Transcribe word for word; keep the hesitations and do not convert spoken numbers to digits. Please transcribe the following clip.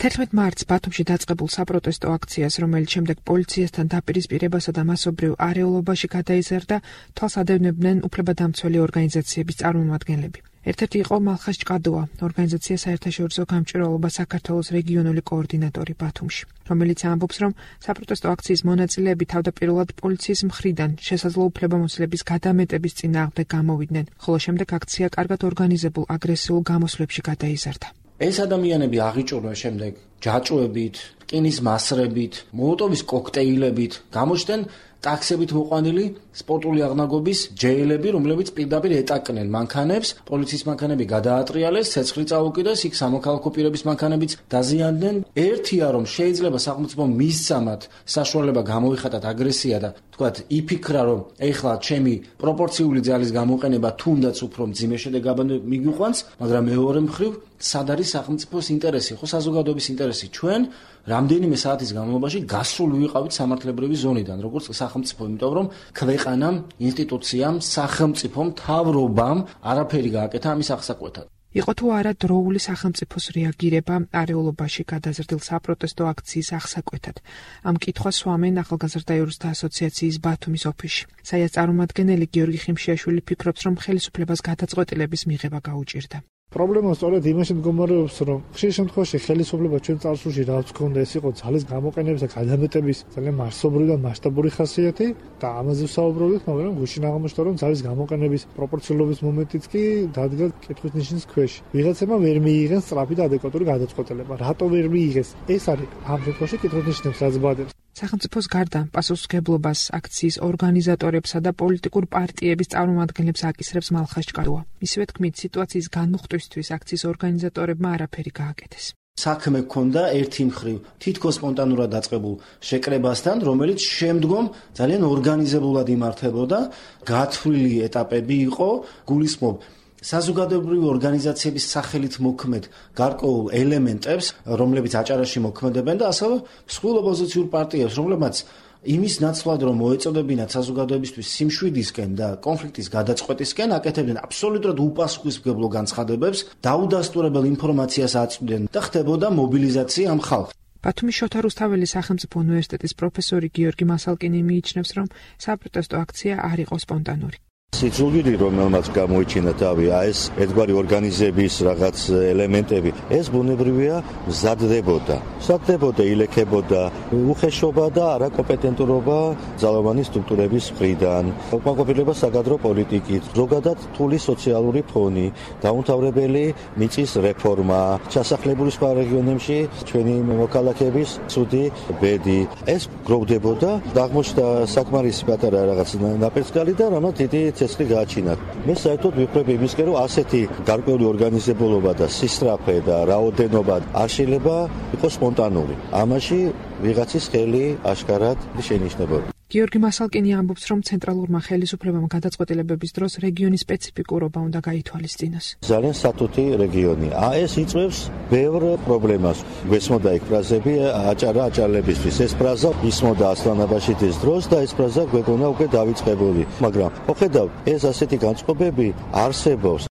თერთმეტ მარტს ბათუმში დაწყებულ საპროტესტო აქციას, რომელიც შემდეგ პოლიციასთან დაპირისპირებასა და მასობრივ არეულობაში გადაიზარდა, თვალს ადევნებდნენ უფლებადამცველი ორგანიზაციების წარმომადგენლები. ერთ-ერთი იყო მალხაზ ჭყადოა, ორგანიზაცია საერთაშორისო გამჭვირვალობა საქართველოს რეგიონული კოორდინატორი ბათუმში, რომელიც ამბობს, რომ საპროტესტო აქციის მონაწილეები თავდაპირველად პოლიციის მხრიდან შესაძლო უფლებამოსილების გადამეტების წინააღმდეგ გამოვიდნენ, ხოლო შემდეგ აქცია კარგად ორგანიზებულ აგრესიულ გამოსვლებში გადაიზარდა. ეს ადამიანები აღიჭურნენ შემდეგ ჯაჭვებით, რკინის მასრებით, მოლოტოვის კოქტეილებით, გამოჩნდნენ ტაქსებით მოყვანილი სპორტული აღნაგობის ჯეილები, რომლებიც პირდაპირ ეტაკნენ მანქანებს, პოლიციის მანქანები გადაატრიალეს, ცეცხლი წაუკიდეს, იქ სამოქალაქო პირების მანქანებიც დაზიანდნენ. ერთია, რომ შეიძლება სახელმწიფომ მისცამათ საშუალება გამოიხატათ აგრესია და თქვათ იფიქრა, რომ ეხლა ჩემი პროპორციული ძალის გამოყენება თუნდაც უფრო მძიმე შედეგებად მიგიყვანს, მაგრამ მეორე მხრივ სად არის სახელმწიფოს ინტერესი, ხო საზოგადოების ინტერესი? ჩვენ რამდენიმე საათის განმავლობაში გასრული ვიყავით სამართლებრივი ზონიდან, როგორც სახელმწიფო, იმიტომ რომ ქვეყანამ, ინსტიტუციამ, სახელმწიფომ, მთავრობამ არაფერი გააკეთა ამის აღსაკვეთად. იყო თუ არა დროული სახელმწიფოს რეაგირება არეულობაში გადაზრდილ საპროტესტო აქციის აღსაკვეთად? ამ კითხვას სვამენ ახალგაზრდა იურისტთა ასოციაციის ბათუმის ოფისში. საიას წარმომადგენელი გიორგი ხიმშიაშვილი ფიქრობს, რომ ხელისუფლებას გადაწყვეტილების მიღება გაუჭირდა. პრობლემა სწორედ იმაში მდგომარეობს, რომ ხშირ შემთხვევაში ხელისუფლება ჩვენ წარსულში რაც გქონდა, ეს იყო ძალის გამოყენების და გადამეტების ძალიან მასობრივი და მასშტაბური ხასიათი და ამაზე ვსაუბრობთ, მაგრამ გუშინ აღმოჩნდა, რომ ძალის გამოყენების პროპორციულობის მომენტიც კი დადგა კითხვის ნიშნის ქვეშ. ვიღაცებმა ვერ მიიღეს სწრაფი და ადეკვატური გადაწყვეტილება. რატო ვერ მიიღეს? ეს არის ამ შემთხვევაში კითხვის ნიშნებს რაც ბადებს. სახელმწიფოს გარდა პასუხისმგებლობას აქციის ორგანიზატორებსა და პოლიტიკურ პარტიების წარმომადგენლებს აკისრებს მალხაზ ჭყადოა. მისივე თქმით, სიტუაციის განმუხტვისთვის აქციის ორგანიზატორებმა არაფერი გააკეთეს. საქმე ჰქონდა ერთი მხრივ თითქოს სპონტანურად დაწყებულ შეკრებასთან, რომელიც შემდგომ ძალიან ორგანიზებულად იმართებოდა, გათვლილი ეტაპები იყო, გულისხმობ საზოგადოებრივი ორგანიზაციების სახელით მოქმედ გარკვეულ ელემენტებს, რომლებიც აჭარაში მოქმედებენ და ასევე მსხვილ ოპოზიციურ პარტიებს, რომლებმაც იმის ნაცვლად, რომ მოეწოდებინათ საზოგადოებისთვის სიმშვიდისკენ და კონფლიქტის გადაწყვეტისკენ, აკეთებდნენ აბსოლუტურად უპასუხისმგებლო განცხადებებს, დაუდასტურებელ ინფორმაციას აწვდნენ და ხდებოდა მობილიზაცია ამ ხალხს. ბათუმის შოთა რუსთაველის სახელმწიფო უნივერსიტეტის პროფესორი გიორგი მასალკინი მიიჩნევს, რომ საპროტესტო აქცია არ იყო სპონტანური. სიძულვილი, რომელმაც გამოიჩინა თავი, ეს ერთგვარი ორგანიზების რაღაც ელემენტები, ეს ბუნებრივია მზადდებოდა. მზადდებოდა, ილექებოდა უხეშობა და არაკომპეტენტურობა ძალოვანი სტრუქტურების მხრიდან, უკმაყოფილება საკადრო პოლიტიკით, ზოგადად რთული სოციალური ფონი, დაუმთავრებელი მიწის რეფორმა, ჩასახლებული სხვა რეგიონებში ჩვენი მოქალაქეების ცუდი ბედი. ეს გროვდებოდა და აღმოჩნდა საკმარისი პატარა რაღაც ნაპერწკალი და რამაც დიდი ცეცხლი გააჩინათ. მე საერთოდ ვიფიქრებ იმისკენ, რომ ასეთი გარკვეული ორგანიზებულობა და სისწრაფე და რაოდენობა არ შეიძლება იყოს სპონტანური. ამაში ვიღაცის ხელი აშკარად შენიშნებოდა. გიორგი მასალკინი ამბობს, რომ ცენტრალურმა ხელისუფლებამ გადაწყვეტილებების დროს რეგიონის სპეციფიკურობა უნდა გაითვალისწინოს. ძალიან სათუთი რეგიონია. ეს იწვევს ბევრ პრობლემას. გვესმოდა იქ ფრაზები აჭარა აჭარლებისთვის. ეს ფრაზა ისმოდა ასლანაბაშიძის დროს და ეს ფრაზა გვეგონა უკვე დავიწყებული. მაგრამ ხედავ, ეს ასეთი განწყობები არსებობს.